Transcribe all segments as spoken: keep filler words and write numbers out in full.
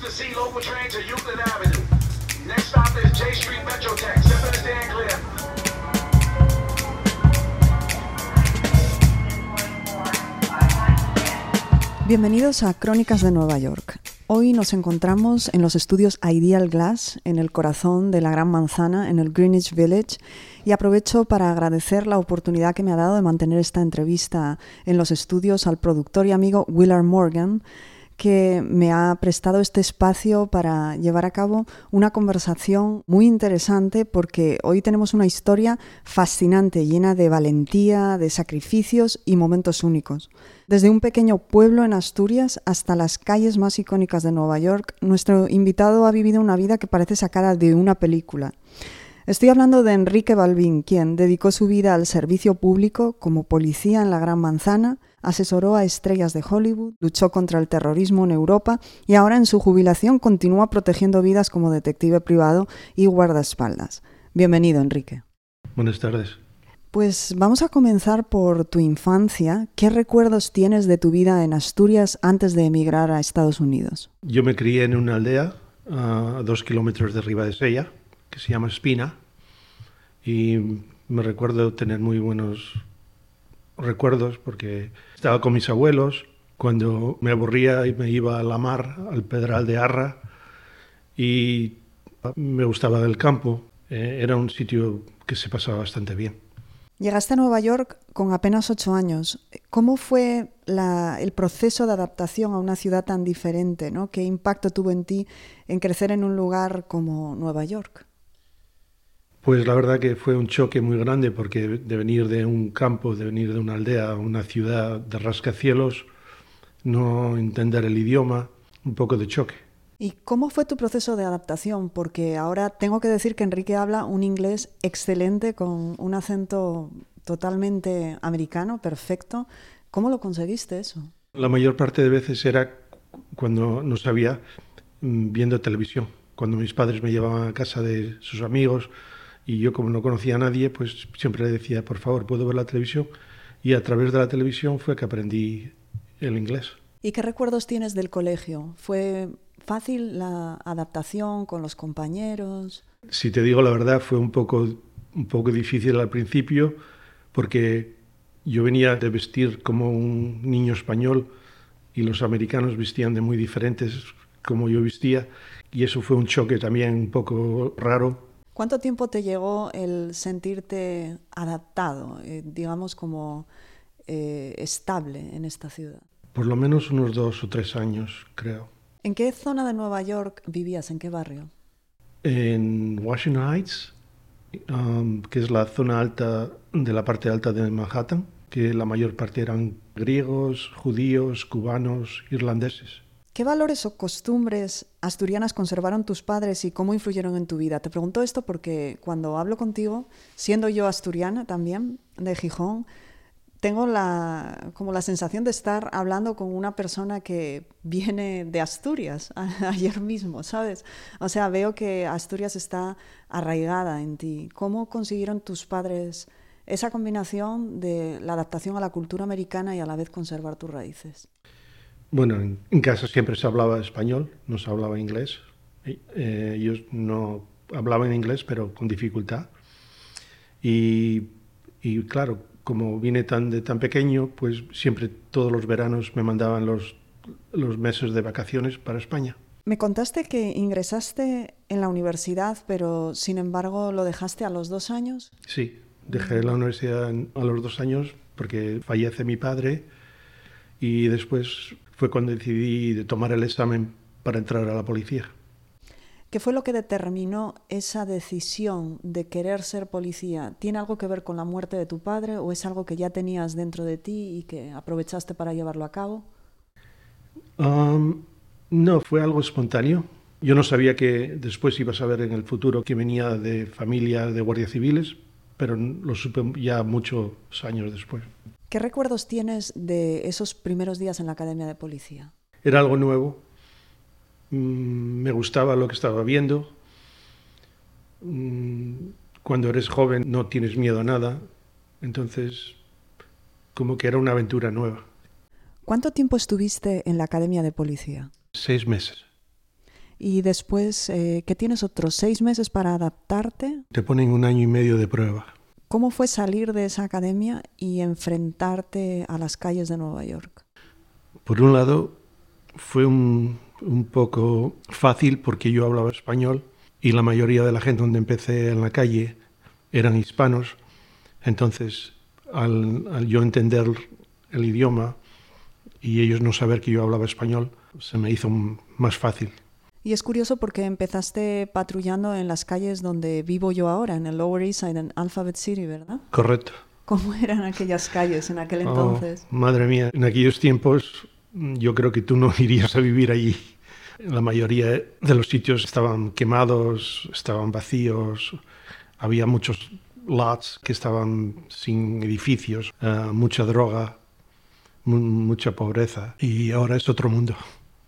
to C local train to Euclid Avenue. Next stop is J Street Metrotech. Step in the stand clear. Bienvenidos a Crónicas de Nueva York. Hoy nos encontramos en los estudios Ideal Glass, en el corazón de la Gran Manzana, en el Greenwich Village, y aprovecho para agradecer la oportunidad que me ha dado de mantener esta entrevista en los estudios al productor y amigo Willard Morgan, que me ha prestado este espacio para llevar a cabo una conversación muy interesante, porque hoy tenemos una historia fascinante, llena de valentía, de sacrificios y momentos únicos. Desde un pequeño pueblo en Asturias hasta las calles más icónicas de Nueva York, nuestro invitado ha vivido una vida que parece sacada de una película. Estoy hablando de Enrique Balbín, quien dedicó su vida al servicio público como policía en la Gran Manzana, asesoró a estrellas de Hollywood, luchó contra el terrorismo en Europa y ahora en su jubilación continúa protegiendo vidas como detective privado y guardaespaldas. Bienvenido, Enrique. Buenas tardes. Pues vamos a comenzar por tu infancia. ¿Qué recuerdos tienes de tu vida en Asturias antes de emigrar a Estados Unidos? Yo me crié en una aldea a dos kilómetros de Ribadesella, que se llama Espina, y me recuerdo tener muy buenos recuerdos porque estaba con mis abuelos cuando me aburría y me iba a la mar, al Pedral de Arra, y me gustaba el campo. Eh, era un sitio que se pasaba bastante bien. Llegaste a Nueva York con apenas ocho años. ¿Cómo fue la, el proceso de adaptación a una ciudad tan diferente, ¿no? ¿Qué impacto tuvo en ti en crecer en un lugar como Nueva York? Pues la verdad que fue un choque muy grande, porque de venir de un campo, de venir de una aldea a una ciudad de rascacielos, no entender el idioma, un poco de choque. ¿Y cómo fue tu proceso de adaptación? Porque ahora tengo que decir que Enrique habla un inglés excelente con un acento totalmente americano, perfecto. ¿Cómo lo conseguiste eso? La mayor parte de veces era cuando no sabía, viendo televisión. Cuando mis padres me llevaban a casa de sus amigos y yo, como no conocía a nadie, pues siempre le decía, por favor, ¿puedo ver la televisión? Y a través de la televisión fue que aprendí el inglés. ¿Y qué recuerdos tienes del colegio? ¿Fue fácil la adaptación con los compañeros? Si te digo la verdad, fue un poco, un poco difícil al principio, porque yo venía de vestir como un niño español y los americanos vestían de muy diferentes como yo vestía, y eso fue un choque también un poco raro. ¿Cuánto tiempo te llegó el sentirte adaptado, eh, digamos como eh, estable en esta ciudad? Por lo menos unos dos o tres años, creo. ¿En qué zona de Nueva York vivías? ¿En qué barrio? En Washington Heights, um, que es la zona alta de la parte alta de Manhattan, que la mayor parte eran griegos, judíos, cubanos, irlandeses. ¿Qué valores o costumbres asturianas conservaron tus padres y cómo influyeron en tu vida? Te pregunto esto porque cuando hablo contigo, siendo yo asturiana también, de Gijón, tengo la, como la sensación de estar hablando con una persona que viene de Asturias a, ayer mismo, ¿sabes? O sea, veo que Asturias está arraigada en ti. ¿Cómo consiguieron tus padres esa combinación de la adaptación a la cultura americana y a la vez conservar tus raíces? Bueno, en, en casa siempre se hablaba español, no se hablaba inglés. Eh, ellos no hablaban inglés, pero con dificultad. Y, y claro, como vine tan, de tan pequeño, pues siempre todos los veranos me mandaban los, los meses de vacaciones para España. Me contaste que ingresaste en la universidad, pero sin embargo lo dejaste a los dos años. Sí, dejé la universidad a los dos años porque fallece mi padre, y después fue cuando decidí de tomar el examen para entrar a la policía. ¿Qué fue lo que determinó esa decisión de querer ser policía? ¿Tiene algo que ver con la muerte de tu padre o es algo que ya tenías dentro de ti y que aprovechaste para llevarlo a cabo? Um, no, fue algo espontáneo. Yo no sabía que después iba a saber en el futuro que venía de familia de guardias civiles, pero lo supe ya muchos años después. ¿Qué recuerdos tienes de esos primeros días en la academia de policía? Era algo nuevo. Me gustaba lo que estaba viendo. Cuando eres joven no tienes miedo a nada, entonces como que era una aventura nueva. ¿Cuánto tiempo estuviste en la academia de policía? Seis meses. Y después, eh, ¿qué tienes otros seis meses para adaptarte? Te ponen un año y medio de prueba. ¿Cómo fue salir de esa academia y enfrentarte a las calles de Nueva York? Por un lado, fue un, un poco fácil porque yo hablaba español y la mayoría de la gente donde empecé en la calle eran hispanos. Entonces, al, al yo entender el idioma y ellos no saber que yo hablaba español, se me hizo más fácil. Y es curioso porque empezaste patrullando en las calles donde vivo yo ahora, en el Lower East Side, en Alphabet City, ¿verdad? Correcto. ¿Cómo eran aquellas calles en aquel entonces? Oh, madre mía, en aquellos tiempos yo creo que tú no irías a vivir allí. La mayoría de los sitios estaban quemados, estaban vacíos, había muchos lots que estaban sin edificios, uh, mucha droga, mu- mucha pobreza, y ahora es otro mundo.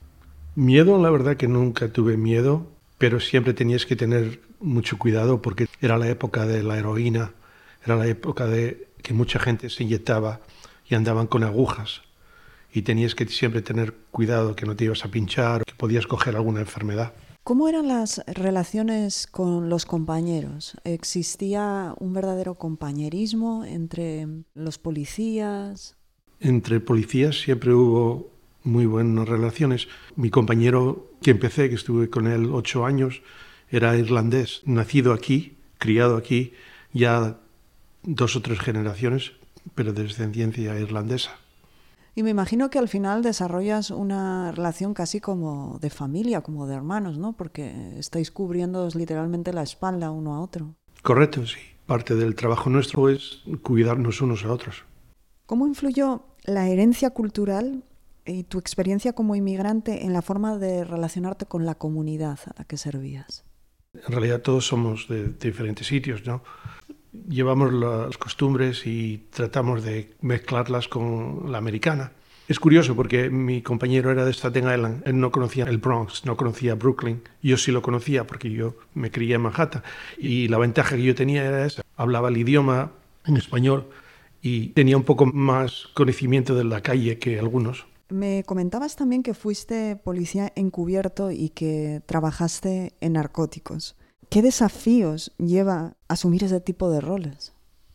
Miedo, la verdad que nunca tuve miedo, pero siempre tenías que tener mucho cuidado porque era la época de la heroína, era la época de que mucha gente se inyectaba y andaban con agujas y tenías que siempre tener cuidado que no te ibas a pinchar, que podías coger alguna enfermedad. ¿Cómo eran las relaciones con los compañeros? ¿Existía un verdadero compañerismo entre los policías? Entre policías siempre hubo muy buenas relaciones. Mi compañero que empecé, que estuve con él ocho años, era irlandés, nacido aquí, criado aquí, ya dos o tres generaciones, pero de descendencia irlandesa. Y me imagino que al final desarrollas una relación casi como de familia, como de hermanos, ¿no? Porque estáis cubriéndoos literalmente la espalda uno a otro. Correcto, sí. Parte del trabajo nuestro es cuidarnos unos a otros. ¿Cómo influyó la herencia cultural y tu experiencia como inmigrante en la forma de relacionarte con la comunidad a la que servías? En realidad todos somos de, de diferentes sitios, ¿no? Llevamos las costumbres y tratamos de mezclarlas con la americana. Es curioso porque mi compañero era de Staten Island, él no conocía el Bronx, no conocía Brooklyn, yo sí lo conocía porque yo me crié en Manhattan y la ventaja que yo tenía era esa, hablaba el idioma en español y tenía un poco más conocimiento de la calle que algunos. Me comentabas también que fuiste policía encubierto y que trabajaste en narcóticos. ¿Qué desafíos lleva asumir ese tipo de roles?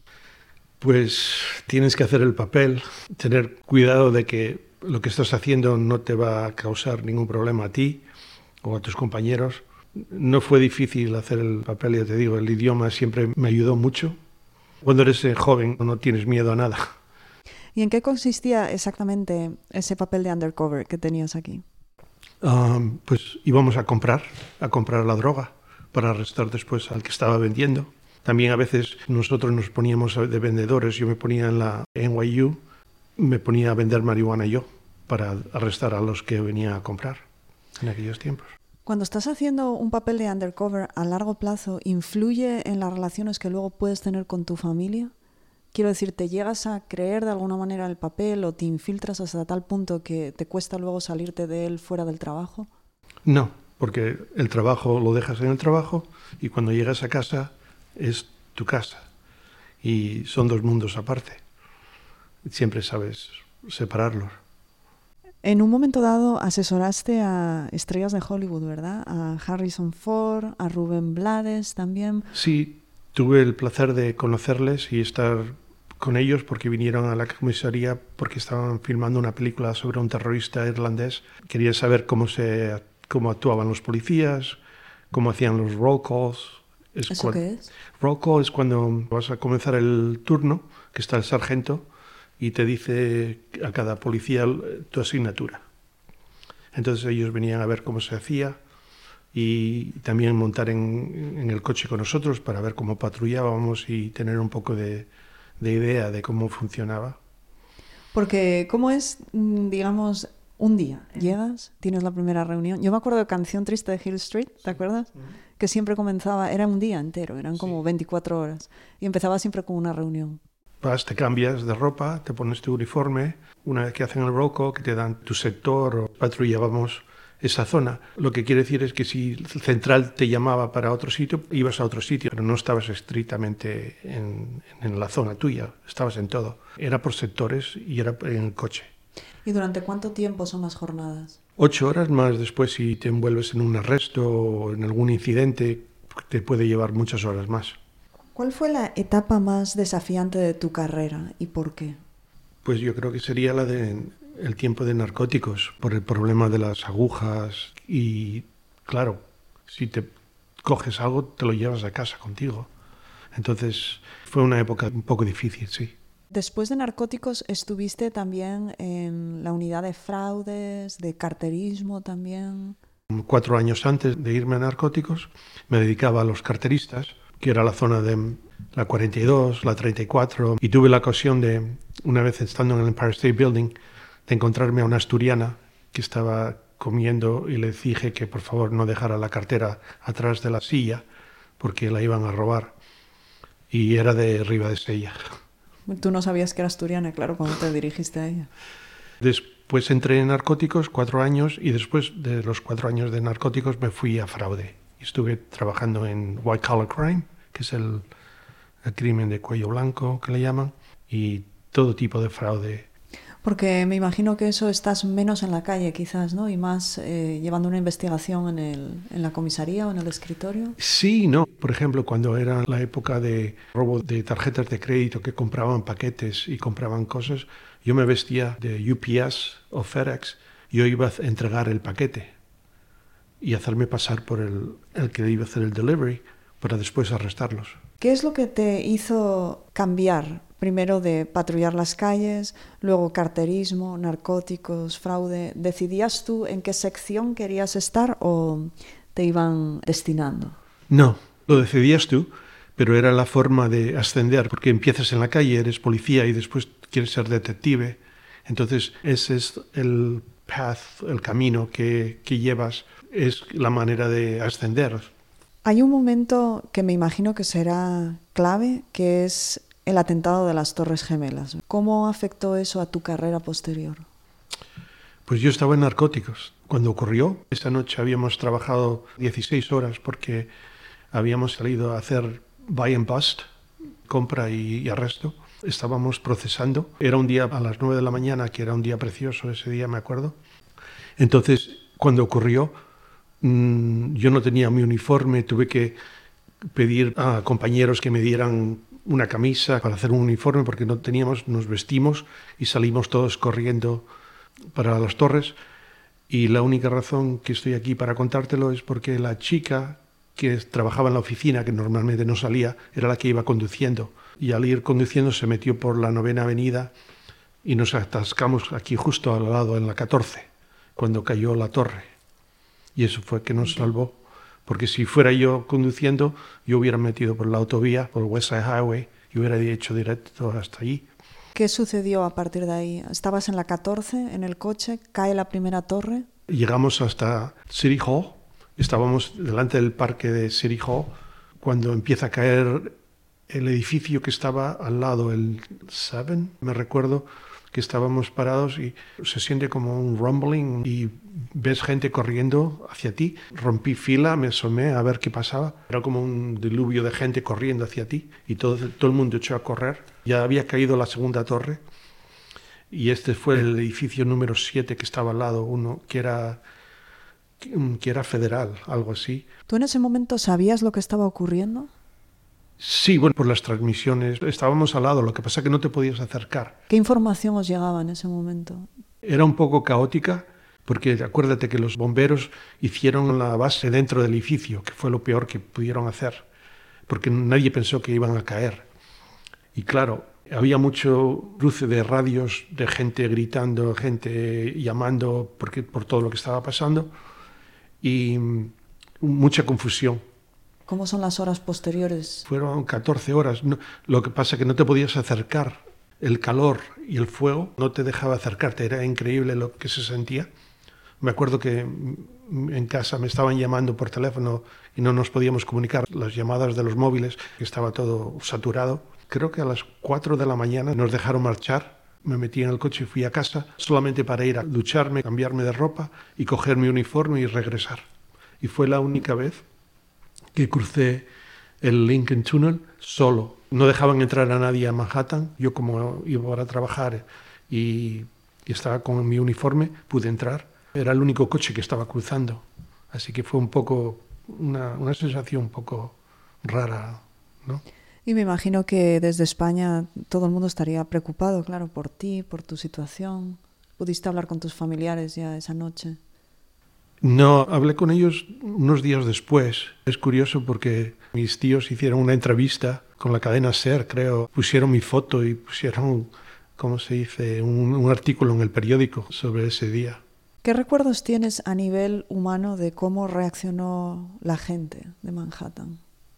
Pues tienes que hacer el papel, tener cuidado de que lo que estás haciendo no te va a causar ningún problema a ti o a tus compañeros. No fue difícil hacer el papel, ya te digo, el idioma siempre me ayudó mucho. Cuando eres joven no tienes miedo a nada. ¿Y en qué consistía exactamente ese papel de undercover que tenías aquí? Um, pues íbamos a comprar, a comprar la droga para arrestar después al que estaba vendiendo. También a veces nosotros nos poníamos de vendedores, yo me ponía en la N Y U, me ponía a vender marihuana yo para arrestar a los que venían a comprar en aquellos tiempos. Cuando estás haciendo un papel de undercover a largo plazo, ¿influye en las relaciones que luego puedes tener con tu familia? Quiero decir, ¿te llegas a creer de alguna manera el papel o te infiltras hasta tal punto que te cuesta luego salirte de él fuera del trabajo? No, porque el trabajo lo dejas en el trabajo y cuando llegas a casa es tu casa y son dos mundos aparte. Siempre sabes separarlos. En un momento dado asesoraste a estrellas de Hollywood, ¿verdad? A Harrison Ford, a Rubén Blades también. Sí, tuve el placer de conocerles y estar con ellos porque vinieron a la comisaría porque estaban filmando una película sobre un terrorista irlandés. Quería saber cómo se cómo actuaban los policías, cómo hacían los roll calls. Es ¿Eso cua- qué es? Roll call es cuando vas a comenzar el turno, que está el sargento y te dice a cada policía tu asignatura. Entonces ellos venían a ver cómo se hacía y también montar en, en el coche con nosotros para ver cómo patrullábamos y tener un poco de, de idea de cómo funcionaba. Porque, ¿cómo es, digamos, un día? Llegas, tienes la primera reunión. Yo me acuerdo de Canción Triste de Hill Street, ¿te acuerdas? Que siempre comenzaba, era un día entero, eran como Sí. veinticuatro horas. Y empezaba siempre con una reunión. Vas, te cambias de ropa, te pones tu uniforme. Una vez que hacen el roll call, que te dan tu sector o patrullábamos esa zona. Lo que quiere decir es que si el central te llamaba para otro sitio, ibas a otro sitio, pero no estabas estrictamente en, en la zona tuya, estabas en todo. Era por sectores y era en el coche. ¿Y durante cuánto tiempo son las jornadas? Ocho horas más después, si te envuelves en un arresto o en algún incidente, te puede llevar muchas horas más. ¿Cuál fue la etapa más desafiante de tu carrera y por qué? Pues yo creo que sería la de el tiempo de narcóticos, por el problema de las agujas y, claro, si te coges algo, te lo llevas a casa contigo. Entonces, fue una época un poco difícil, sí. Después de narcóticos, estuviste también en la unidad de fraudes, de carterismo también. Cuatro años antes de irme a narcóticos, me dedicaba a los carteristas, que era la zona de la cuarenta y dos, la treinta y cuatro, y tuve la ocasión de, una vez estando en el Empire State Building, de encontrarme a una asturiana que estaba comiendo y le dije que por favor no dejara la cartera atrás de la silla porque la iban a robar, y era de Ribadesella. Tú no sabías que era asturiana, claro, cuando te dirigiste a ella. Después entré en narcóticos cuatro años y después de los cuatro años de narcóticos me fui a fraude. Estuve trabajando en white collar crime, que es el, el crimen de cuello blanco que le llaman, y todo tipo de fraude. Porque me imagino que eso estás menos en la calle quizás, ¿no? Y más eh, llevando una investigación en, el, en la comisaría o en el escritorio. Sí, no. Por ejemplo, cuando era la época de robo de tarjetas de crédito que compraban paquetes y compraban cosas, yo me vestía de U P S o FedEx. Yo iba a entregar el paquete y hacerme pasar por el, el que iba a hacer el delivery para después arrestarlos. ¿Qué es lo que te hizo cambiar? Primero de patrullar las calles, luego carterismo, narcóticos, fraude. ¿Decidías tú en qué sección querías estar o te iban destinando? No, lo decidías tú, pero era la forma de ascender, porque empiezas en la calle, eres policía y después quieres ser detective. Entonces ese es el path, el camino que, que llevas, es la manera de ascender. Hay un momento que me imagino que será clave, que es el atentado de las Torres Gemelas. ¿Cómo afectó eso a tu carrera posterior? Pues yo estaba en narcóticos cuando ocurrió. Esa noche habíamos trabajado dieciséis horas porque habíamos salido a hacer buy and bust, compra y, y arresto. Estábamos procesando. Era un día a las nueve de la mañana, que era un día precioso ese día, me acuerdo. Entonces, cuando ocurrió, mmm, yo no tenía mi uniforme, tuve que pedir a compañeros que me dieran una camisa para hacer un uniforme porque no teníamos, nos vestimos y salimos todos corriendo para las torres. Y la única razón que estoy aquí para contártelo es porque la chica que trabajaba en la oficina, que normalmente no salía, era la que iba conduciendo. Y al ir conduciendo se metió por la novena avenida y nos atascamos aquí justo al lado, en la catorce, cuando cayó la torre. Y eso fue que nos salvó. Porque si fuera yo conduciendo, yo hubiera metido por la autovía, por West Side Highway, y hubiera hecho directo hasta allí. ¿Qué sucedió a partir de ahí? Estabas en la catorce, en el coche, cae la primera torre. Llegamos hasta City Hall, estábamos delante del parque de City Hall, cuando empieza a caer el edificio que estaba al lado, el Seven, me recuerdo, que estábamos parados y se siente como un rumbling y ves gente corriendo hacia ti. Rompí fila, me asomé a ver qué pasaba. Era como un diluvio de gente corriendo hacia ti y todo, todo el mundo echó a correr. Ya había caído la segunda torre y este fue el edificio número siete que estaba al lado, uno que era, que era federal, algo así. ¿Tú en ese momento sabías lo que estaba ocurriendo? Sí, bueno, por las transmisiones estábamos al lado, lo que pasa es que no te podías acercar. ¿Qué información os llegaba en ese momento? Era un poco caótica, porque acuérdate que los bomberos hicieron la base dentro del edificio, que fue lo peor que pudieron hacer, porque nadie pensó que iban a caer. Y claro, había mucho cruce de radios, de gente gritando, gente llamando porque, por todo lo que estaba pasando, y mucha confusión. ¿Cómo son las horas posteriores? Fueron catorce horas. No, lo que pasa es que no te podías acercar. El calor y el fuego no te dejaba acercarte. Era increíble lo que se sentía. Me acuerdo que en casa me estaban llamando por teléfono y no nos podíamos comunicar. Las llamadas de los móviles, que estaba todo saturado. Creo que a las cuatro de la mañana nos dejaron marchar. Me metí en el coche y fui a casa solamente para ir a ducharme, cambiarme de ropa y coger mi uniforme y regresar. Y fue la única vez que crucé el Lincoln Tunnel solo. No dejaban entrar a nadie a Manhattan. Yo, como iba a trabajar y y estaba con mi uniforme, pude entrar. Era el único coche que estaba cruzando, así que fue un poco una, una sensación un poco rara, ¿no? Y me imagino que desde España todo el mundo estaría preocupado, claro, por ti, por tu situación. ¿Pudiste hablar con tus familiares ya esa noche? No, hablé con ellos unos días después. Es curioso porque mis tíos hicieron una entrevista con la cadena SER, creo. Pusieron mi foto y pusieron, ¿cómo se dice?, un, un artículo en el periódico sobre ese día. ¿Qué recuerdos tienes a nivel humano de cómo reaccionó la gente de Manhattan?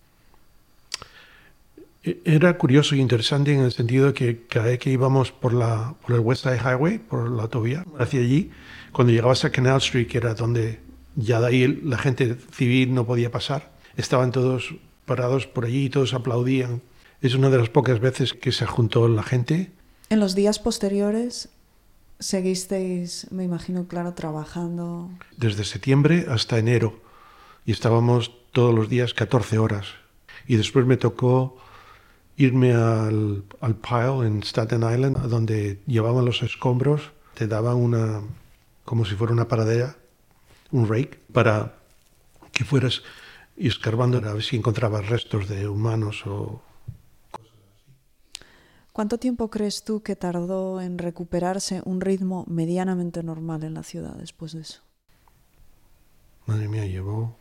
Era curioso y interesante en el sentido de que cada vez que íbamos por, la, por el West Side Highway, por la autovía, hacia allí, cuando llegabas a Canal Street, que era donde ya de ahí la gente civil no podía pasar, estaban todos parados por allí y todos aplaudían. Es una de las pocas veces que se juntó la gente. En los días posteriores seguisteis, me imagino, claro, trabajando. Desde septiembre hasta enero. Y estábamos todos los días catorce horas. Y después me tocó irme al, al pile en Staten Island, donde llevaban los escombros, te daban una, como si fuera una paradera, un rake, para que fueras escarbando a ver si encontrabas restos de humanos o cosas así. ¿Cuánto tiempo crees tú que tardó en recuperarse un ritmo medianamente normal en la ciudad después de eso? Madre mía, llevó,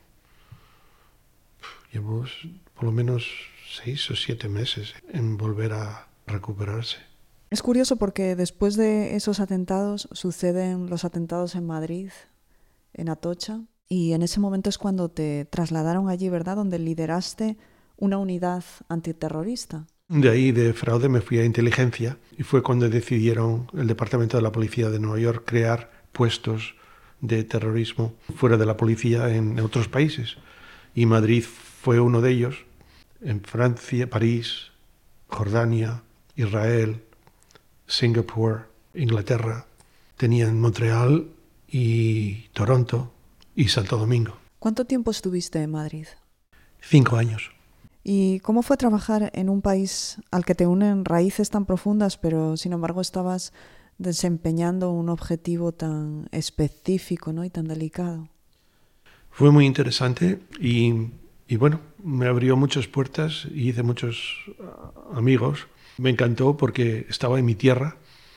llevó por lo menos seis o siete meses en volver a recuperarse. Es curioso porque después de esos atentados suceden los atentados en Madrid, en Atocha, y en ese momento es cuando te trasladaron allí, ¿verdad?, donde lideraste una unidad antiterrorista. De ahí, de fraude, me fui a inteligencia y fue cuando decidieron el Departamento de la Policía de Nueva York crear puestos de terrorismo fuera de la policía en otros países. Y Madrid fue uno de ellos. En Francia, París, Jordania, Israel, Singapur, Inglaterra, tenían Montreal y Toronto y Santo Domingo. ¿Cuánto tiempo estuviste en Madrid? Cinco años. ¿Y cómo fue trabajar en un país al que te unen raíces tan profundas, pero sin embargo estabas desempeñando un objetivo tan específico, ¿no?, y tan delicado? Fue muy interesante y... Y bueno, me abrió muchas puertas y hice muchos uh, amigos. Me encantó porque estaba en mi tierra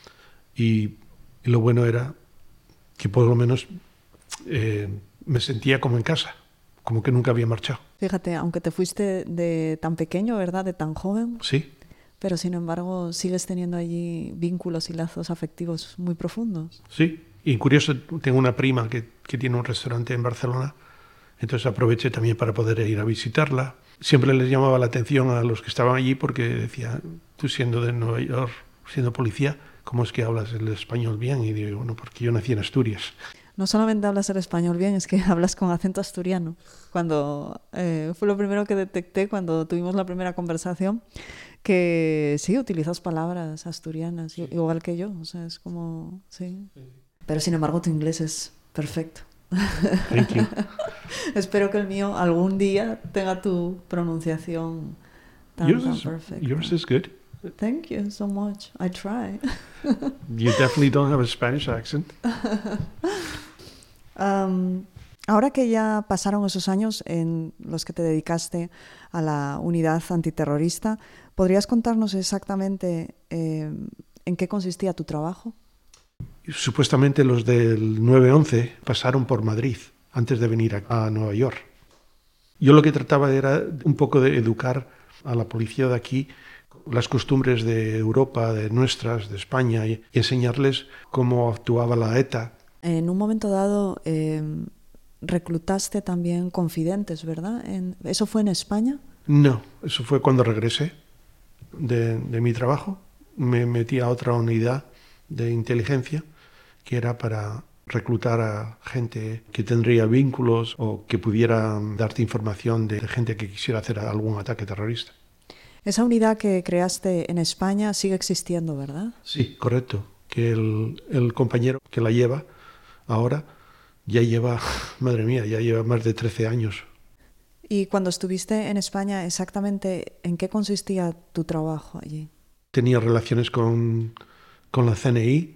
y, y lo bueno era que por lo menos eh, me sentía como en casa, como que nunca había marchado. Fíjate, aunque te fuiste de tan pequeño, ¿verdad?, de tan joven. Sí. Pero sin embargo sigues teniendo allí vínculos y lazos afectivos muy profundos. Sí, y curioso, tengo una prima que, que tiene un restaurante en Barcelona. Entonces aproveché también para poder ir a visitarla. Siempre les llamaba la atención a los que estaban allí porque decía, tú siendo de Nueva York, siendo policía, ¿cómo es que hablas el español bien? Y digo, bueno, porque yo nací en Asturias. No solamente hablas el español bien, es que hablas con acento asturiano. Cuando eh, fue lo primero que detecté cuando tuvimos la primera conversación, que sí, utilizas palabras asturianas, sí, igual que yo. O sea, es como, sí. sí. Pero sin embargo tu inglés es perfecto. Thank you. Espero que el mío algún día tenga tu pronunciación tan, yours tan is, perfecta. Yours is good. Thank you so much. I try. You definitely don't have a Spanish accent. um, ahora que ya pasaron esos años en los que te dedicaste a la unidad antiterrorista, ¿podrías contarnos exactamente eh, en qué consistía tu trabajo? Supuestamente los del nueve once pasaron por Madrid antes de venir a, a Nueva York. Yo lo que trataba era un poco de educar a la policía de aquí las costumbres de Europa, de nuestras, de España, y enseñarles cómo actuaba la ETA. En un momento dado eh, reclutaste también confidentes, ¿verdad? En, ¿Eso fue en España? No, eso fue cuando regresé de, de mi trabajo. Me metí a otra unidad de inteligencia que era para reclutar a gente que tendría vínculos o que pudiera darte información de gente que quisiera hacer algún ataque terrorista. Esa unidad que creaste en España sigue existiendo, ¿verdad? Sí, correcto. Que el, el compañero que la lleva ahora ya lleva, madre mía, ya lleva más de trece años. Y cuando estuviste en España, exactamente ¿en qué consistía tu trabajo allí? Tenía relaciones con, con la C N I,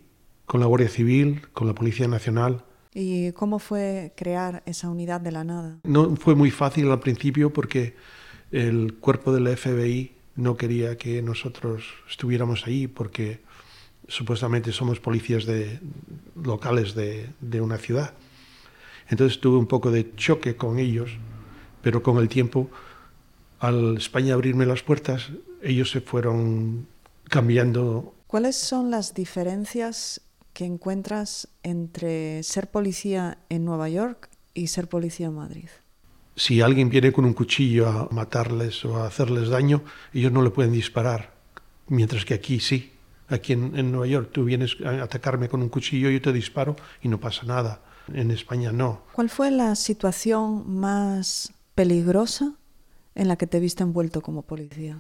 con la Guardia Civil, con la Policía Nacional. ¿Y cómo fue crear esa unidad de la nada? No fue muy fácil al principio porque el cuerpo del F B I no quería que nosotros estuviéramos ahí porque supuestamente somos policías de, locales de, de una ciudad. Entonces tuve un poco de choque con ellos, pero con el tiempo, al España abrirme las puertas, ellos se fueron cambiando. ¿Cuáles son las diferencias que encuentras entre ser policía en Nueva York y ser policía en Madrid? Si alguien viene con un cuchillo a matarles o a hacerles daño, ellos no le pueden disparar, mientras que aquí sí. Aquí en, en Nueva York tú vienes a atacarme con un cuchillo, yo te disparo y no pasa nada. En España no. ¿Cuál fue la situación más peligrosa en la que te viste envuelto como policía?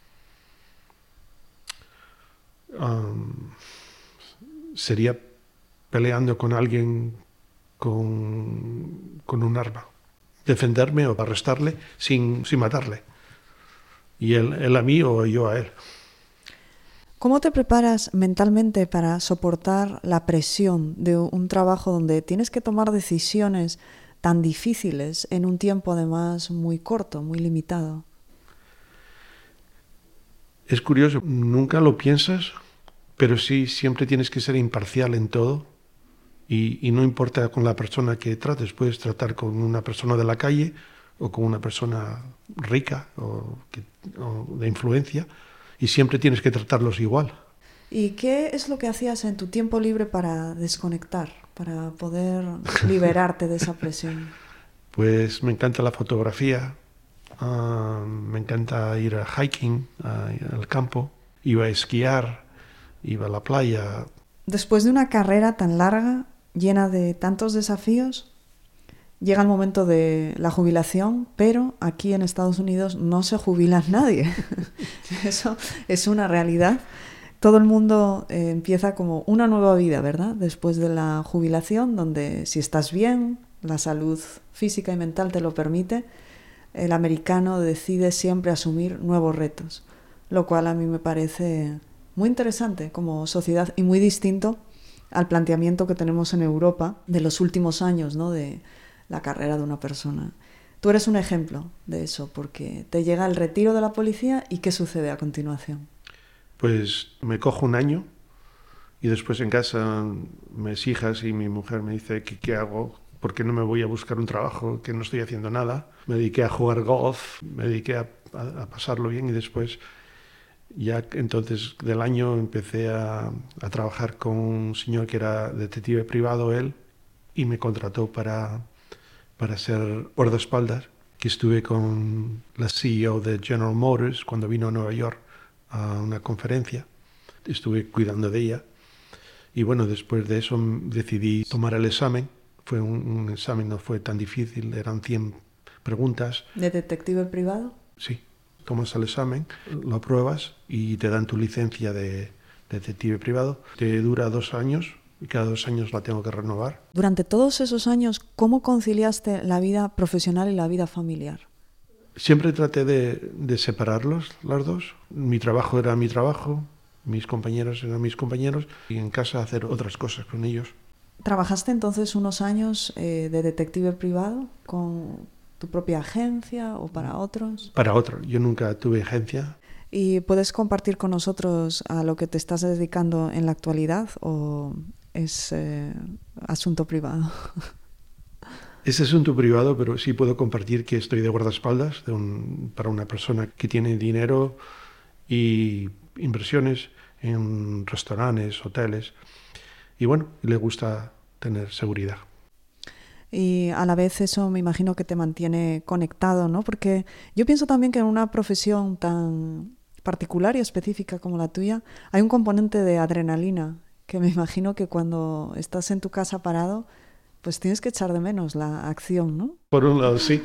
Um, sería peleando con alguien con, con un arma. Defenderme o arrestarle sin, sin matarle. Y él, él a mí o yo a él. ¿Cómo te preparas mentalmente para soportar la presión de un trabajo donde tienes que tomar decisiones tan difíciles en un tiempo además muy corto, muy limitado? Es curioso, nunca lo piensas, pero sí siempre tienes que ser imparcial en todo y, y no importa con la persona que trates, puedes tratar con una persona de la calle o con una persona rica o, que, o de influencia. Y siempre tienes que tratarlos igual. ¿Y qué es lo que hacías en tu tiempo libre para desconectar, para poder liberarte de esa presión? Pues me encanta la fotografía, uh, me encanta ir a hiking, uh, al campo, iba a esquiar, iba a la playa. Después de una carrera tan larga, llena de tantos desafíos, llega el momento de la jubilación, pero aquí en Estados Unidos no se jubila nadie. Eso es una realidad. Todo el mundo eh, empieza como una nueva vida, ¿verdad? Después de la jubilación, donde si estás bien, la salud física y mental te lo permite, el americano decide siempre asumir nuevos retos, lo cual a mí me parece muy interesante como sociedad y muy distinto al planteamiento que tenemos en Europa de los últimos años, ¿no? De la carrera de una persona. Tú eres un ejemplo de eso, porque te llega el retiro de la policía y ¿qué sucede a continuación? Pues me cojo un año y después en casa mis hijas y mi mujer me dice que qué hago, por qué no me voy a buscar un trabajo, que no estoy haciendo nada. Me dediqué a jugar golf, me dediqué a, a, a pasarlo bien y después, ya entonces del año empecé a, a trabajar con un señor que era detective privado él y me contrató para... para ser guardaespaldas, que estuve con la C E O de General Motors cuando vino a Nueva York a una conferencia. Estuve cuidando de ella. Y bueno, después de eso decidí tomar el examen. Fue un, un examen, no fue tan difícil, eran cien preguntas. ¿De detective privado? Sí, tomas el examen, lo apruebas y te dan tu licencia de detective privado. Te dura dos años. Y cada dos años la tengo que renovar. Durante todos esos años, ¿cómo conciliaste la vida profesional y la vida familiar? Siempre traté de, de separarlos, las dos. Mi trabajo era mi trabajo, mis compañeros eran mis compañeros, y en casa hacer otras cosas con ellos. ¿Trabajaste entonces unos años eh, de detective privado con tu propia agencia o para otros? Para otros. Yo nunca tuve agencia. ¿Y puedes compartir con nosotros a lo que te estás dedicando en la actualidad o es eh, asunto privado? Es asunto privado, pero sí puedo compartir que estoy de guardaespaldas de un, para una persona que tiene dinero y inversiones en restaurantes, hoteles, y bueno, le gusta tener seguridad. Y a la vez eso me imagino que te mantiene conectado, ¿no? Porque yo pienso también que en una profesión tan particular y específica como la tuya, hay un componente de adrenalina que me imagino que cuando estás en tu casa parado, pues tienes que echar de menos la acción, ¿no? Por un lado, sí.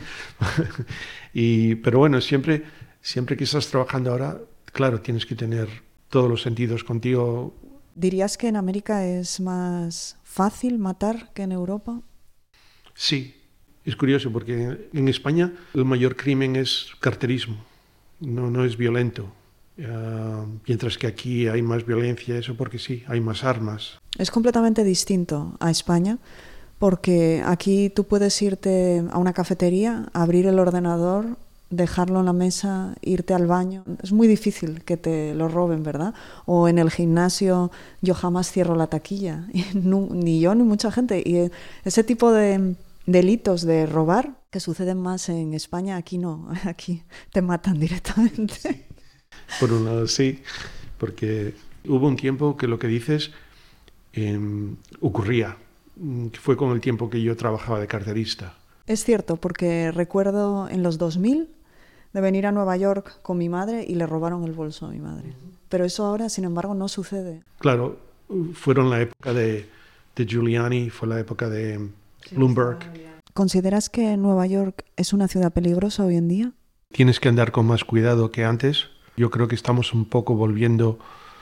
y, pero bueno, siempre, siempre que estás trabajando ahora, claro, tienes que tener todos los sentidos contigo. ¿Dirías que en América es más fácil matar que en Europa? Sí, es curioso porque en España el mayor crimen es carterismo, no, no es violento. Uh, mientras que aquí hay más violencia, eso porque sí, hay más armas. Es completamente distinto a España, porque aquí tú puedes irte a una cafetería, abrir el ordenador, dejarlo en la mesa, irte al baño. Es muy difícil que te lo roben, ¿verdad? O en el gimnasio yo jamás cierro la taquilla, y no, ni yo ni mucha gente. Y ese tipo de delitos de robar que suceden más en España, aquí no, aquí te matan directamente. Por un lado sí, porque hubo un tiempo que lo que dices eh, ocurría, que fue con el tiempo que yo trabajaba de carterista. Es cierto, porque recuerdo en los dos mil de venir a Nueva York con mi madre y le robaron el bolso a mi madre. Pero eso ahora, sin embargo, no sucede. Claro, fueron la época de, de Giuliani, fue la época de Bloomberg. ¿Consideras que Nueva York es una ciudad peligrosa hoy en día? Tienes que andar con más cuidado que antes. Yo creo que estamos un poco volviendo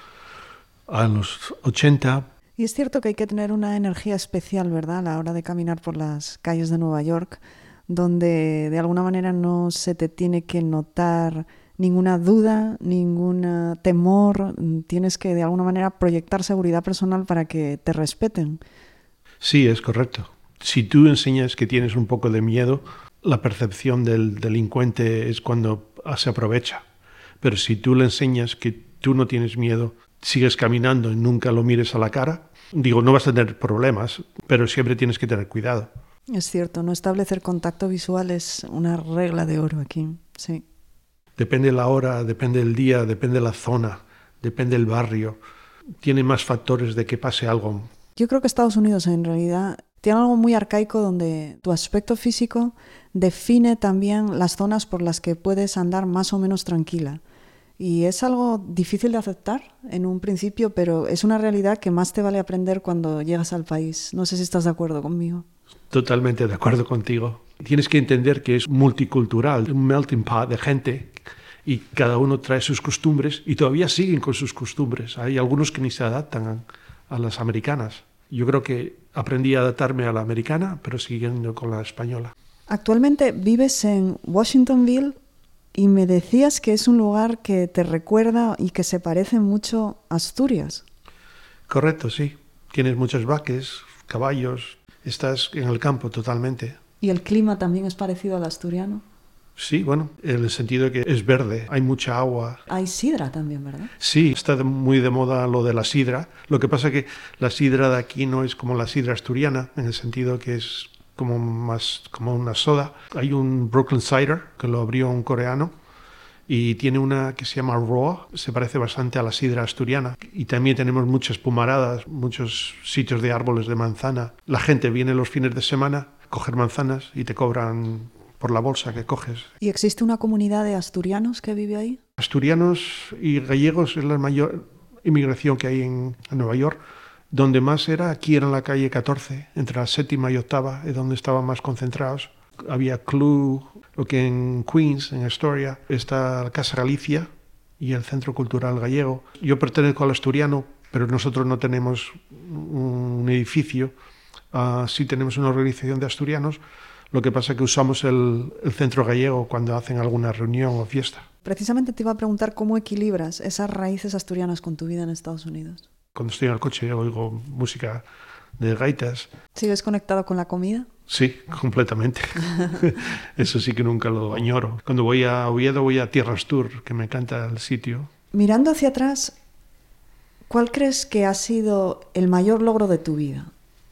a los ochenta. Y es cierto que hay que tener una energía especial, ¿verdad?, a la hora de caminar por las calles de Nueva York, donde de alguna manera no se te tiene que notar ninguna duda, ningún temor. Tienes que de alguna manera proyectar seguridad personal para que te respeten. Sí, es correcto. Si tú enseñas que tienes un poco de miedo, la percepción del delincuente es cuando se aprovecha. Pero si tú le enseñas que tú no tienes miedo, sigues caminando y nunca lo mires a la cara, digo, no vas a tener problemas, pero siempre tienes que tener cuidado. Es cierto, no establecer contacto visual es una regla de oro aquí, sí. Depende la hora, depende el día, depende la zona, depende el barrio. Tiene más factores de que pase algo. Yo creo que Estados Unidos en realidad tiene algo muy arcaico donde tu aspecto físico define también las zonas por las que puedes andar más o menos tranquila. Y es algo difícil de aceptar en un principio, pero es una realidad que más te vale aprender cuando llegas al país. No sé si estás de acuerdo conmigo. Totalmente de acuerdo contigo. Tienes que entender que es multicultural, un melting pot de gente y cada uno trae sus costumbres y todavía siguen con sus costumbres. Hay algunos que ni se adaptan a, a las americanas. Yo creo que aprendí a adaptarme a la americana, pero siguiendo con la española. Actualmente vives en Washingtonville y me decías que es un lugar que te recuerda y que se parece mucho a Asturias. Correcto, sí. Tienes muchos vaques, caballos, estás en el campo totalmente. ¿Y el clima también es parecido al asturiano? Sí, bueno, en el sentido de que es verde, hay mucha agua. Hay sidra también, ¿verdad? Sí, está de, muy de moda lo de la sidra. Lo que pasa es que la sidra de aquí no es como la sidra asturiana, en el sentido que es como más como una soda. Hay un Brooklyn Cider que lo abrió un coreano y tiene una que se llama Raw, se parece bastante a la sidra asturiana. Y también tenemos muchas pumaradas, muchos sitios de árboles de manzana. La gente viene los fines de semana a coger manzanas y te cobran por la bolsa que coges. ¿Y existe una comunidad de asturianos que vive ahí? Asturianos y gallegos es la mayor inmigración que hay en, en Nueva York. Donde más era, aquí era en la calle catorce, entre la séptima y octava, es donde estaban más concentrados. Había club, lo que en Queens, en Astoria, está la Casa Galicia y el Centro Cultural Gallego. Yo pertenezco al asturiano, pero nosotros no tenemos un edificio. Uh, sí tenemos una organización de asturianos. Lo que pasa es que usamos el, el Centro Gallego cuando hacen alguna reunión o fiesta. Precisamente te iba a preguntar cómo equilibras esas raíces asturianas con tu vida en Estados Unidos. Cuando estoy en el coche oigo música de gaitas. ¿Sigues conectado con la comida? Sí, completamente. Eso sí que nunca lo añoro. Cuando voy a Oviedo voy a Tierras Tour, que me encanta el sitio. Mirando hacia atrás, ¿cuál crees que ha sido el mayor logro de tu vida?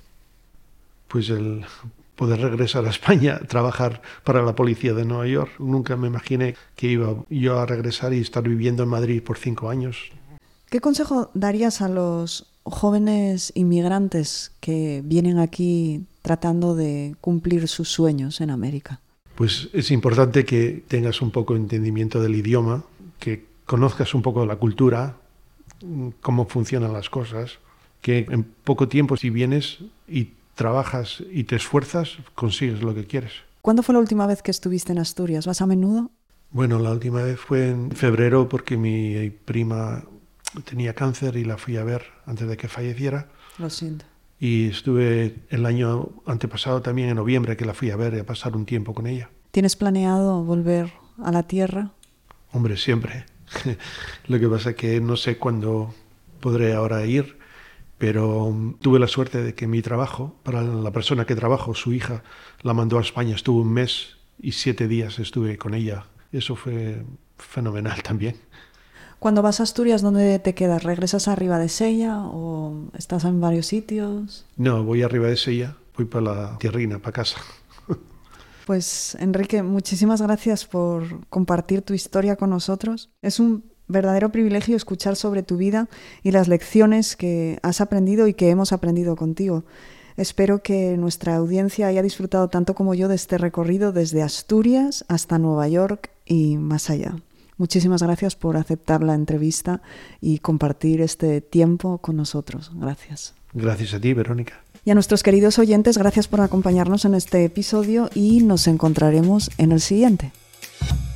Pues el poder regresar a España, trabajar para la policía de Nueva York. Nunca me imaginé que iba yo a regresar y estar viviendo en Madrid por cinco años. ¿Qué consejo darías a los jóvenes inmigrantes que vienen aquí tratando de cumplir sus sueños en América? Pues es importante que tengas un poco de entendimiento del idioma, que conozcas un poco la cultura, cómo funcionan las cosas, que en poco tiempo si vienes y trabajas y te esfuerzas, consigues lo que quieres. ¿Cuándo fue la última vez que estuviste en Asturias? ¿Vas a menudo? Bueno, la última vez fue en febrero porque mi prima tenía cáncer y la fui a ver antes de que falleciera. Lo siento. Y estuve el año antepasado también en noviembre que la fui a ver y a pasar un tiempo con ella. ¿Tienes planeado volver a la tierra? Hombre, siempre. Lo que pasa es que no sé cuándo podré ahora ir, pero um, tuve la suerte de que mi trabajo, para la persona que trabajo, su hija la mandó a España, estuvo un mes y siete días estuve con ella. Eso fue fenomenal también. Cuando vas a Asturias, ¿dónde te quedas? ¿Regresas a Ribadesella o estás en varios sitios? No, voy a Ribadesella, voy para la tierrina, para casa. Pues Enrique, muchísimas gracias por compartir tu historia con nosotros. Es un verdadero privilegio escuchar sobre tu vida y las lecciones que has aprendido y que hemos aprendido contigo. Espero que nuestra audiencia haya disfrutado tanto como yo de este recorrido desde Asturias hasta Nueva York y más allá. Muchísimas gracias por aceptar la entrevista y compartir este tiempo con nosotros. Gracias. Gracias a ti, Verónica. Y a nuestros queridos oyentes, gracias por acompañarnos en este episodio y nos encontraremos en el siguiente.